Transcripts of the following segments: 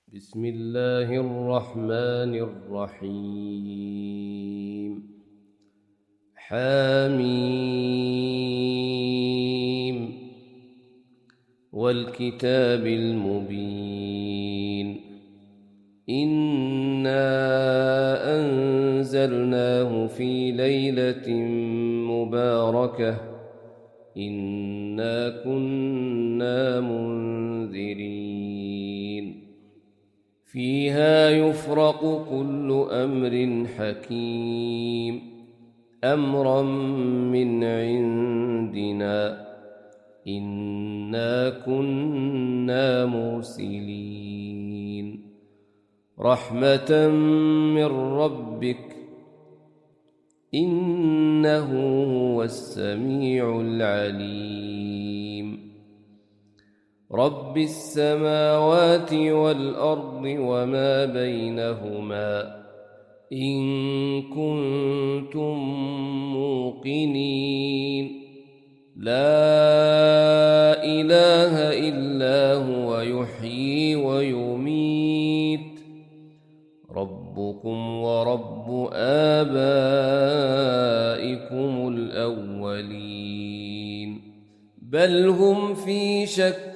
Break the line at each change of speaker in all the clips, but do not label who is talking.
بسم الله الرحمن الرحيم. حميم والكتاب المبين. إنا أنزلناه في ليلة مباركة إنا كنا منذرين فيها يفرق كل أمر حكيم أمرا من عندنا إنا كنا مرسلين رحمة من ربك إنه هو السميع العليم. رب السماوات والأرض وما بينهما إن كنتم موقنين لا إله إلا هو يحيي ويميت ربكم ورب آبائكم الأولين بل هم في شك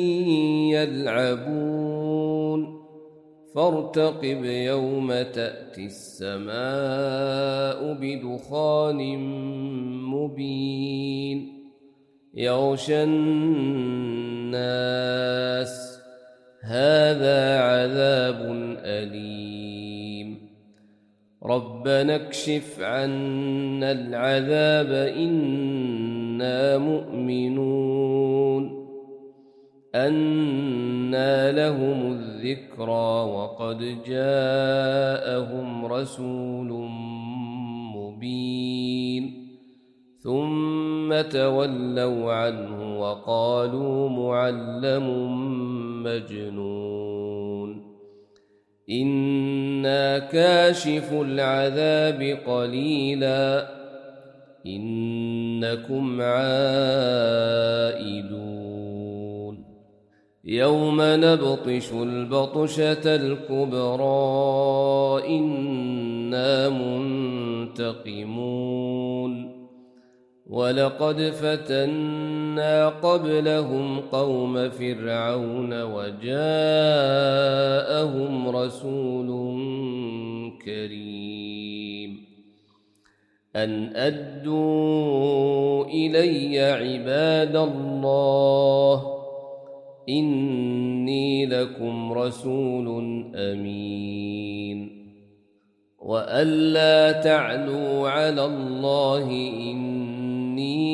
يلعبون فارتقب يوم تأتي السماء بدخان مبين يغشى الناس هذا عذاب أليم ربنا اكشف عنا العذاب إنا مؤمنون أنى لهم الذكرى وقد جاءهم رسول مبين ثم تولوا عنه وقالوا معلم مجنون إنا كاشف العذاب قليلا إنكم عائدون يوم نبطش البطشة الكبرى إنا منتقمون ولقد فتنا قبلهم قوم فرعون وجاءهم رسول كريم أن أدوا إلي عباد الله إني لكم رسول أمين وألا تعلوا على الله إني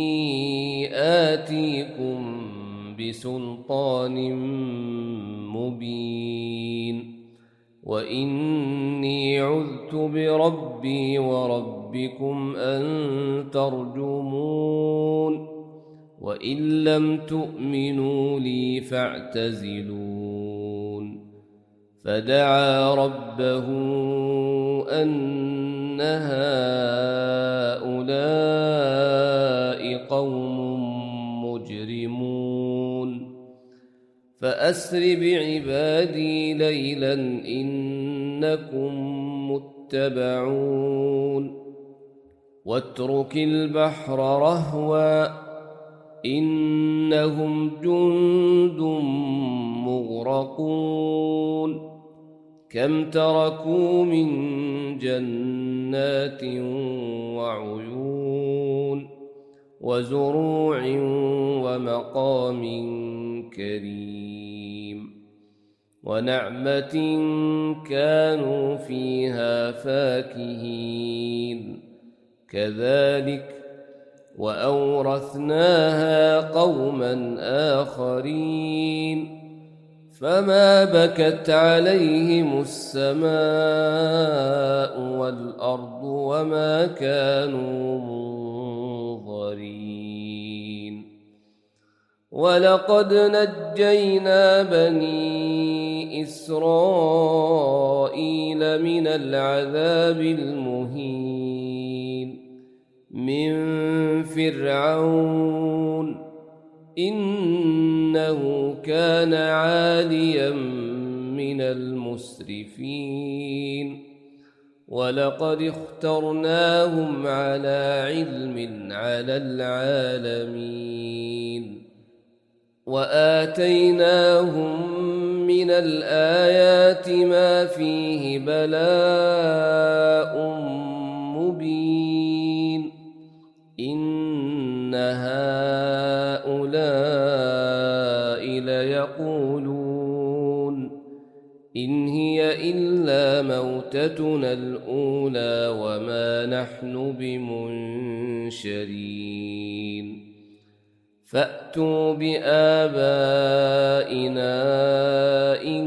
آتيكم بسلطان مبين وإني عذت بربي وربكم أن ترجمون وإن لم تؤمنوا لي فاعتزلون فدعا ربه أن هؤلاء قوم مجرمون فأسر بعبادي ليلا إنكم متبعون واترك البحر رهوا إنهم جند مغرقون كم تركوا من جنات وعيون وزروع ومقام كريم ونعمة كانوا فيها فاكهين كذلك وأورثناها قوما آخرين فما بكت عليهم السماء والأرض وما كانوا منظرين ولقد نجينا بني إسرائيل من العذاب المهين من فرعون إنه كان عاليا من المسرفين ولقد اخترناهم على علم على العالمين وآتيناهم من الآيات ما فيه بلاء مبين إن هؤلاء ليقولون إن هي إلا موتتنا الأولى وما نحن بمنشرين فأتوا بآبائنا إن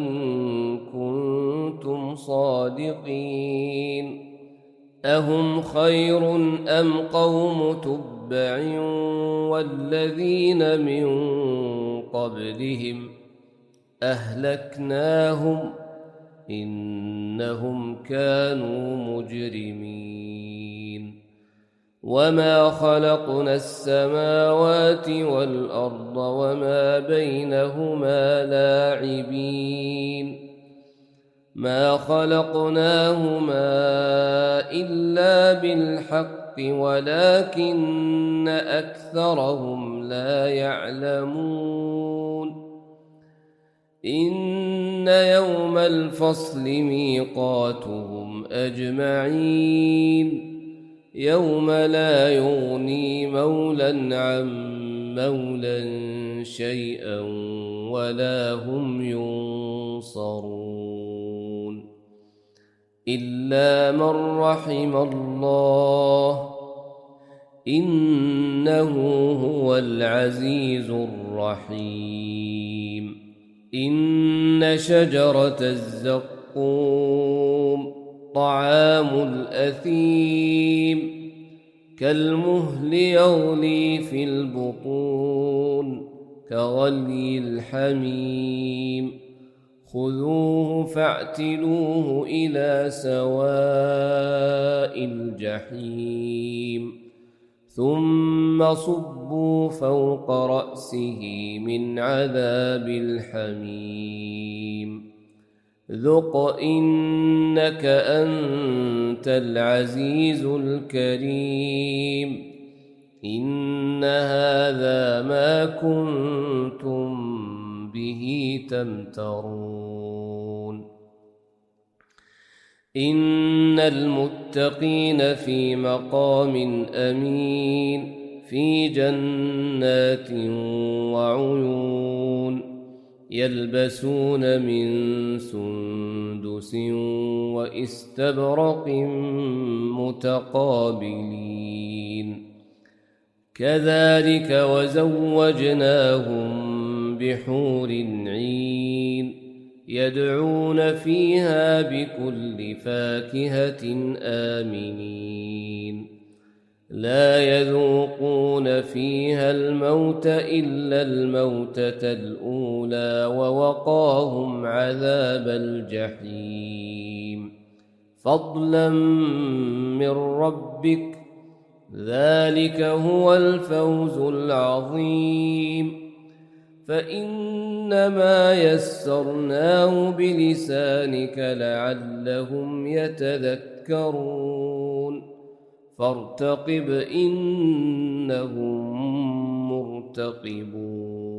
كنتم صادقين أهم خير أم قوم تبع والذين من قبلهم أهلكناهم إنهم كانوا مجرمين وما خلقنا السماوات والأرض وما بينهما لاعبين ما خلقناهما إلا بالحق ولكن أكثرهم لا يعلمون إن يوم الفصل ميقاتهم أجمعين يوم لا يغني مولى عن مولى شيئا ولا هم ينصرون إلا من رحم الله إنه هو العزيز الرحيم إن شجرة الزقوم طعام الأثيم كالمهل يغلي في البطون كغلي الحميم خذوه فاعتلوه إلى سواء الجحيم ثم صبوا فوق رأسه من عذاب الحميم ذق إنك أنت العزيز الكريم إن هذا ما كنتم به تمترون إن المتقين في مقام أمين في جنات وعيون يلبسون من سندس وإستبرق متقابلين كذلك وزوجناهم بحور عين يدعون فيها بكل فاكهة آمنين لا يذوقون فيها الموت إلا الموتة الأولى ووقاهم عذاب الجحيم فضلا من ربك ذلك هو الفوز العظيم فإنما يسرناه بلسانك لعلهم يتذكرون فارتقب إنهم مرتقبون